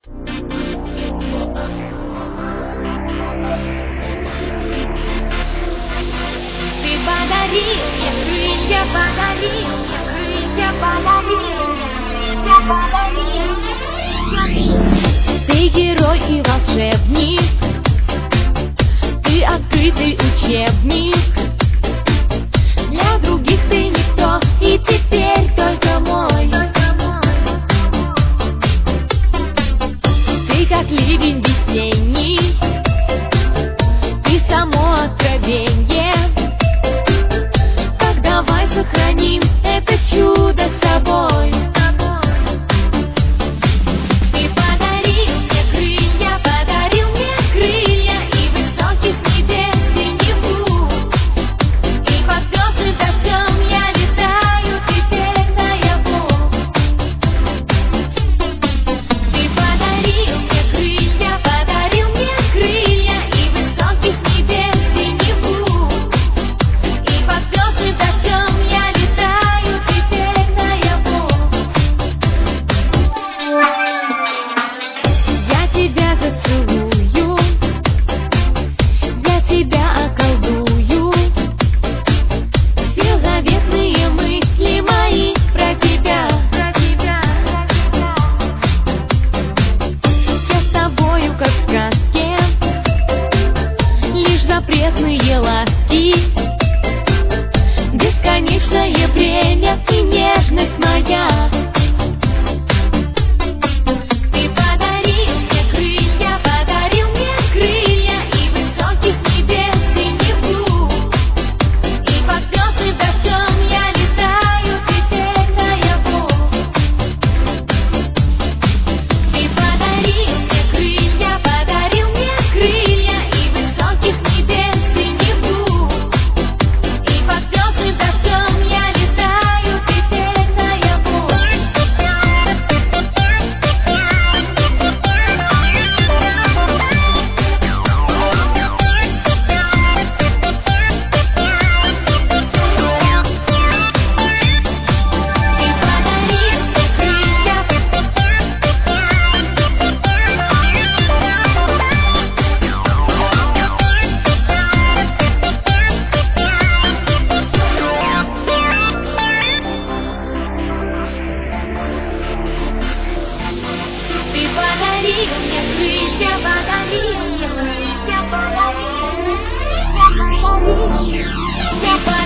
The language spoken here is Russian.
Ты подари мне крылья, подари мне крылья, подари мне крылья, подари. Ты герой и волшебник, ты открытый учебник. Для других ты никто, и теперь только мой. Ты как ливень весенний, ты само откровенье. Так давай сохраним это чудо с собой. Ты подарил мне крылья, подарил мне крылья, и высоких небес синеву. И под звездным дождем я летаю теперь наяву. Ты подарил мне крылья, подарил мне крылья, и высоких небес синеву. И под звездным дождем я летаю теперь наяву. Я тебя зацелую, я тебя околдую. Все заветные мысли мои про тебя. Я с тобою как в сказке, лишь запретные ласки. Бесконечное время и нежность моя. Ты подарил мне крылья, подарил мне крылья, и высоких небес синеву. И под звездным дождем я летаю теперь наяву. Ты подарил мне крылья, подарил мне крылья, и высоких небес синеву. И под звездным дождем я летаю теперь наяву. Ты подарил мне крылья, ты подарил мне крылья, подарил мне крылья, подарил мне крылья, подарил.